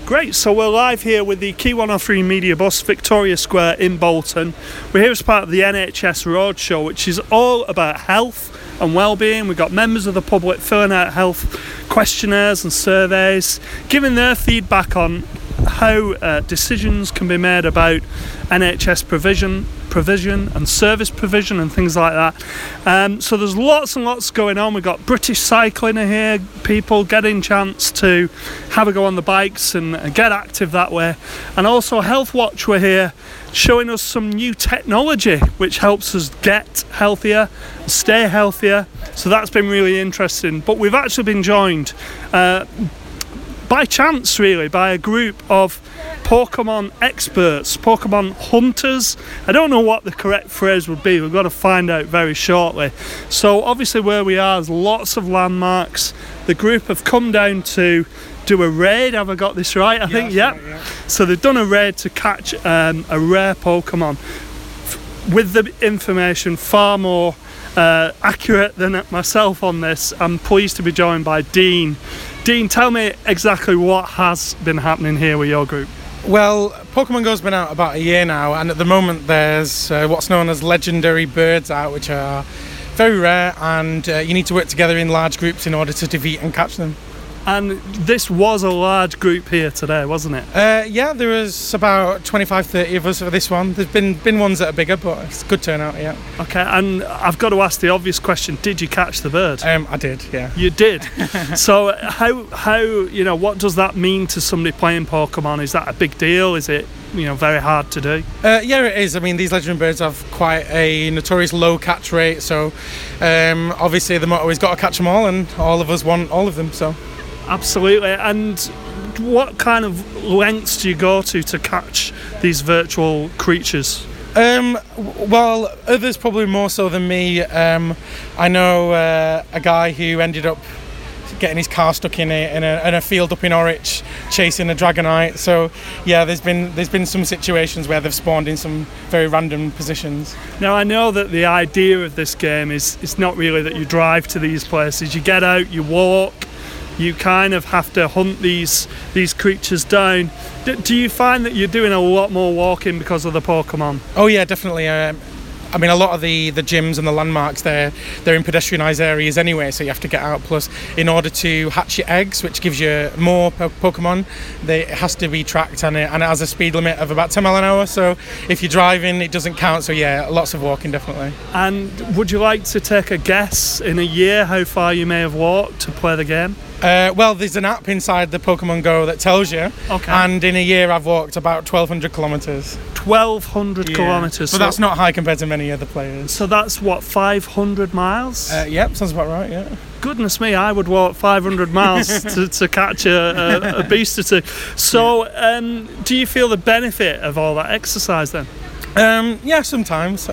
Great, so we're live here with the Key 103 Media Bus, Victoria Square in Bolton. We're here as part of the NHS Roadshow, which is all about health and well-being. We've got members of the public filling out health questionnaires and surveys, giving their feedback on how decisions can be made about NHS provision and service provision and things like that. So there's lots and lots going on. We've got British Cycling are here, people getting chance to have a go on the bikes and get active that way. And also Health Watch were here showing us some new technology which helps us get healthier, stay healthier. So that's been really interesting. But we've actually been joined by chance, really, by a group of Pokemon experts, Pokemon hunters. I don't know what the correct phrase would be. We've got to find out very shortly. So obviously where we are, there's lots of landmarks. The group have come down to do a raid. Have I got this right? I think, yeah. Right, yeah. So they've done a raid to catch a rare Pokemon with the information far more accurate than myself on this. I'm pleased to be joined by Dean. Dean, tell me exactly what has been happening here with your group. Well, Pokemon Go's been out about a year now, and at the moment there's what's known as legendary birds out, which are very rare, and you need to work together in large groups in order to defeat and catch them. And this was a large group here today, wasn't it? Yeah, there was about 25-30 of us for this one. There's been ones that are bigger, but it's a good turnout, yeah. Okay, and I've got to ask the obvious question, did you catch the bird? I did, yeah. You did? So how what does that mean to somebody playing Pokemon? Is that a big deal? Is it very hard to do? Yeah, it is. I mean, these legendary birds have quite a notorious low catch rate, so obviously the motto is got to catch them all, and all of us want all of them, so... Absolutely. And what kind of lengths do you go to catch these virtual creatures? Well, others probably more so than me. I know a guy who ended up getting his car stuck in a field up in Norwich chasing a Dragonite. So yeah, there's been some situations where they've spawned in some very random positions. Now I know that the idea of this game is not really that you drive to these places. You get out, you walk. You kind of have to hunt these creatures down. Do you find that you're doing a lot more walking because of the Pokemon? Oh yeah, definitely. I mean, a lot of the gyms and the landmarks, they're in pedestrianised areas anyway, so you have to get out. Plus, in order to hatch your eggs, which gives you more Pokemon, it has to be tracked, and it has a speed limit of about 10 miles an hour. So if you're driving, it doesn't count. So yeah, lots of walking, definitely. And would you like to take a guess in a year how far you may have walked to play the game? Well, there's an app inside the Pokemon Go that tells you. Okay. And in a year, I've walked about 1,200 kilometres. 1,200 kilometres. But that's not high compared to many other players. So that's what, 500 miles? Yep, sounds about right. Yeah. Goodness me, I would walk 500 miles to catch a beast or two. So, do you feel the benefit of all that exercise then? Yeah, sometimes.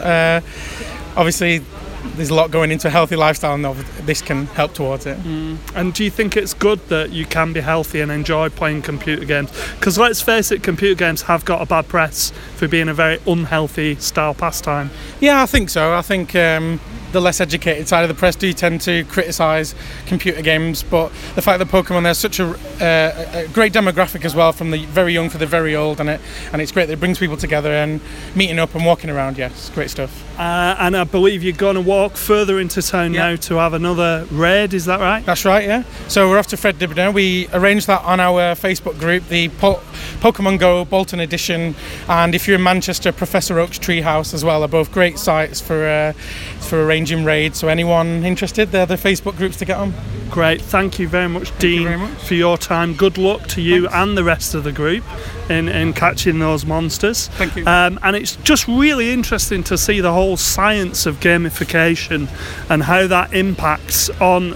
Obviously, there's a lot going into a healthy lifestyle, and this can help towards it. And do you think it's good that you can be healthy and enjoy playing computer games? Because let's face it, computer games have got a bad press for being a very unhealthy style pastime. Yeah, I think so. I think the less educated side of the press do tend to criticise computer games, but the fact that Pokemon, there's such a great demographic as well, from the very young to the very old, and it's great that it brings people together and meeting up and walking around. Yeah, it's great stuff. And I believe you're going to walk further into town now to have another raid, is that right? That's right, yeah. So we're off to Fred Dibner. We arranged that on our Facebook group, the Pokemon Go Bolton Edition, and if you're in Manchester, Professor Oak's Treehouse as well are both great sites for arranging raids. So anyone interested, they're the Facebook groups to get on. Great, thank you very much, Dean, for your time. Good luck to you and the rest of the group in catching those monsters. Thank you. And it's just really interesting to see the whole science of gamification and how that impacts on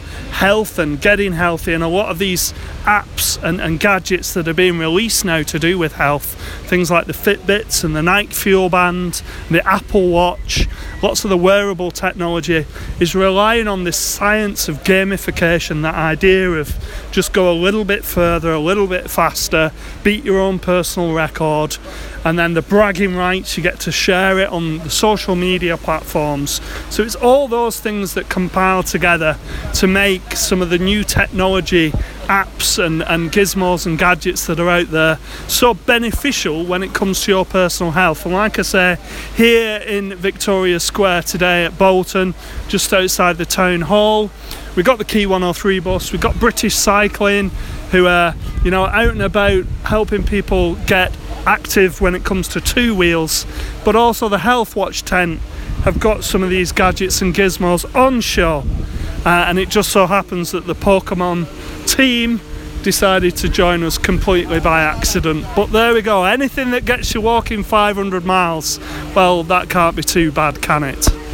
health and getting healthy, and a lot of these apps and gadgets that are being released now to do with health, things like the Fitbits and the Nike Fuel Band, the Apple Watch, lots of the wearable technology is relying on this science of gamification, that idea of just go a little bit further, a little bit faster, beat your own personal record, and then the bragging rights, you get to share it on the social media platforms. So it's all those things that compile together to make some of the new technology apps and gizmos and gadgets that are out there, so beneficial when it comes to your personal health. And like I say, here in Victoria Square today at Bolton, just outside the town hall, we got the Key 103 bus, we got British Cycling, who are, you know, out and about helping people get active when it comes to two wheels, but also the Health Watch tent have got some of these gadgets and gizmos on show. And it just so happens that the Pokemon team decided to join us completely by accident. But there we go, anything that gets you walking 500 miles, well, that can't be too bad, can it?